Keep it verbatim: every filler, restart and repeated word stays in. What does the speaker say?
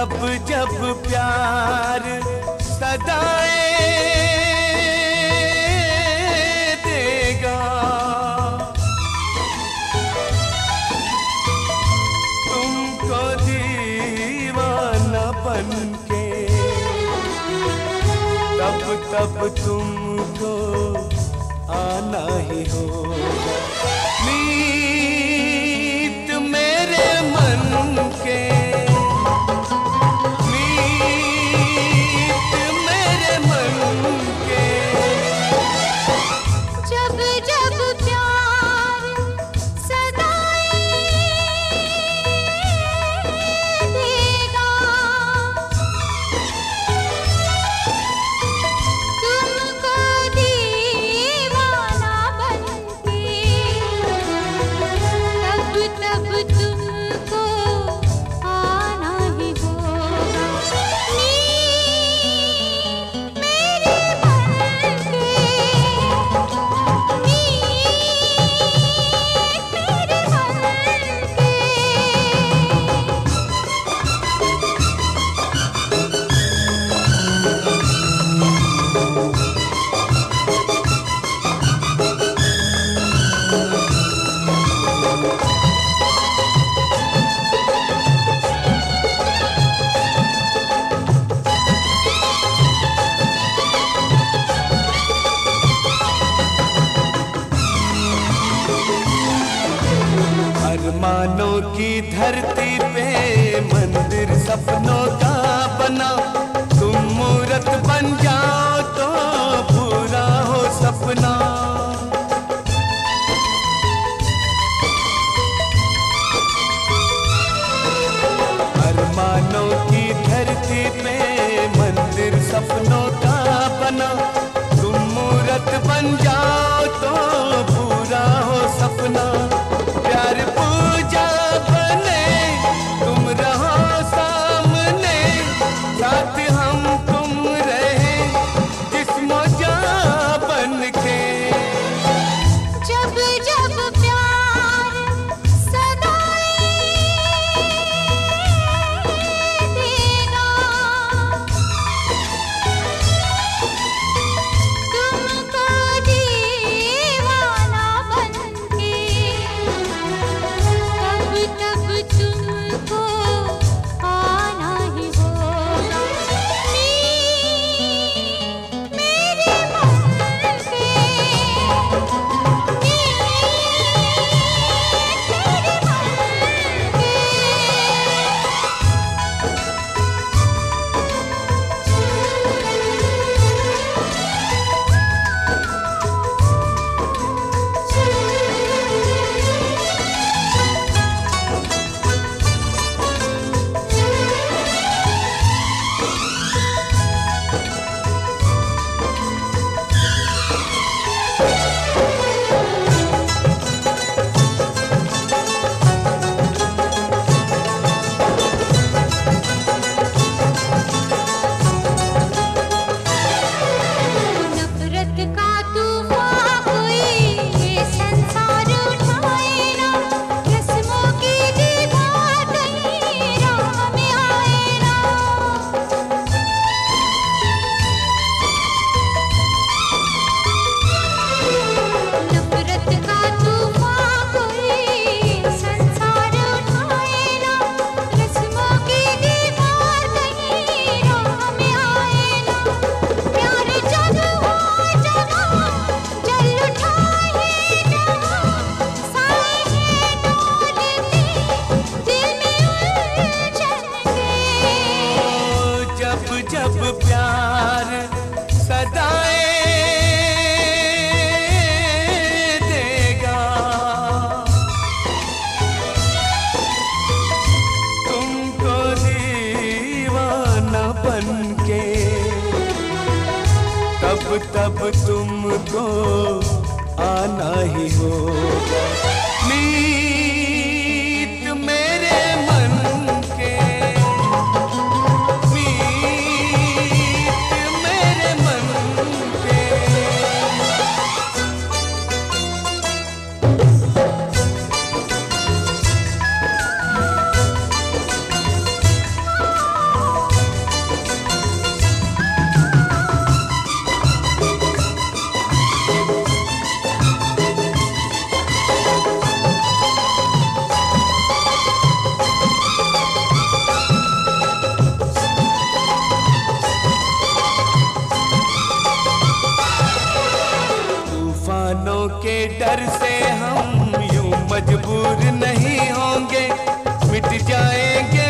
जब जब प्यार सदाएं देगा, तुमको दीवाना बनके, तब तब तुमको आना ही होगा। मीत मेरे मन के, मीत मेरे मन के, जब जब प्यार सदाएं देगा, तुमको दीवाना बनके, तब तब तुमको आना ही होगा। नींद मेरे मन के, नींद मेरे मन के। अरमानों की धरती पे मंदिर सपनों का बना, तुम मूरत बन जाओ तो पूरा हो सपना। अरमानों की धरती पे मंदिर सपनों का बना, तुम मूरत बन जाओ तो पूरा हो सपना। प्यार पूजा बने, तुम रहो सामने, साथ हम तुम रहे जिस्मो जान बनके। जब जब प्यार सदाएं देगा, तुमको दीवाना बनके, तब तब तुमको आना ही होगा। नींद मेरे मन के, नींद मेरे मन के। नफरत का तूफान कोई ये संसार उठाए ना, रस्मों की दीवार कहीं राह में आए ना। नफरत का तूफान कोई संसार उठाए ना, रस्मों की दीवार कहीं राह में आए ना। प्यार जब हो जगा, जल उठा है जहाँ, साए हैं डोलते, दिल में उलझन के। जब जब प्यार सदाएं देगा, तुमको दीवाना बनके, तब तब तुमको आना ही होगा। मीत मेरे मन के, मीत मेरे मन के। दीवानों के डर से हम यूं मजबूर नहीं होंगे, मिट जाएंगे